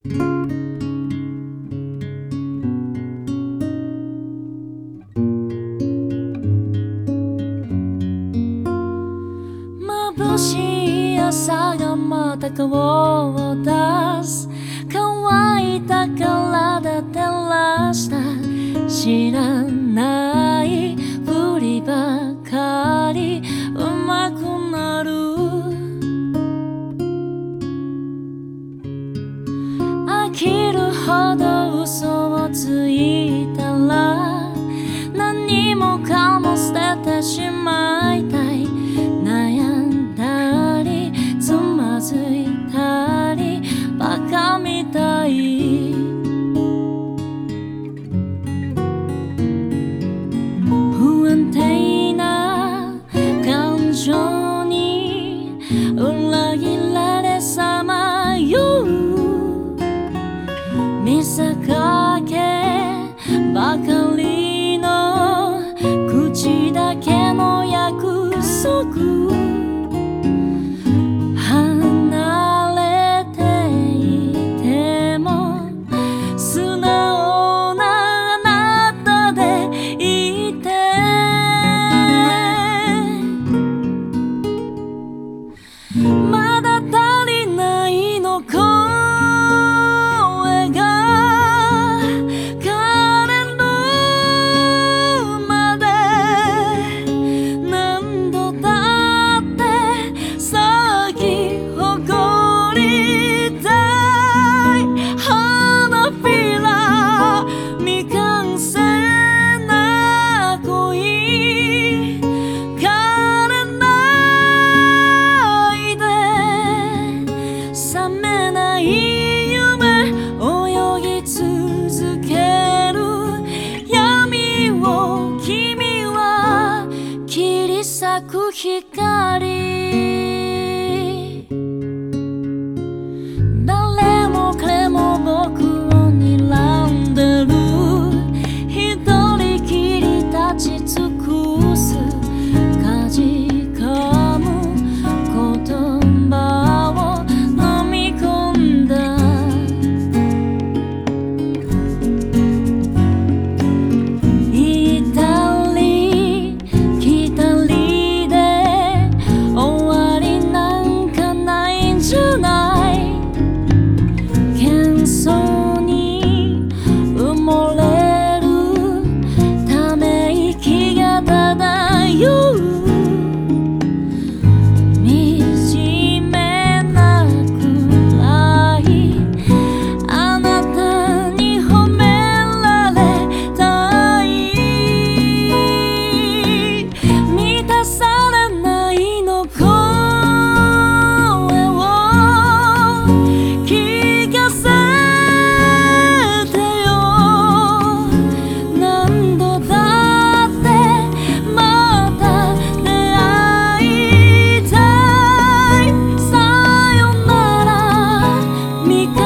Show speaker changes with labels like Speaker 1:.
Speaker 1: 眩しい朝がまた顔を出す。乾いた体照らした知らないふりばかり上手くなる。飽きるほど嘘をついたら何もかも捨ててしまいたい。悩んだりつまずいたりバカみたい。不安定な感情に裏切られさまよう。見せかけばかりの口だけの約束。離れていても素直なあなたでいて。まだ足りないの声が枯れるまで何度だって咲き誇りたい。花びら未完成な恋枯れないで覚めない夢泳ぎ続ける闇を君は切り裂く光。誰も彼も僕を睨んでる。一人きり立ち尽くすかじかむ言葉を飲み込んだ。行ったり来たりで終わりなんかないんじゃない。喧騒に埋もれるため息が漂う。惨めなくらいあなたに褒められたい。満たされないの声を聞かせてよ。何度だってまた出会いたい。さよなら未完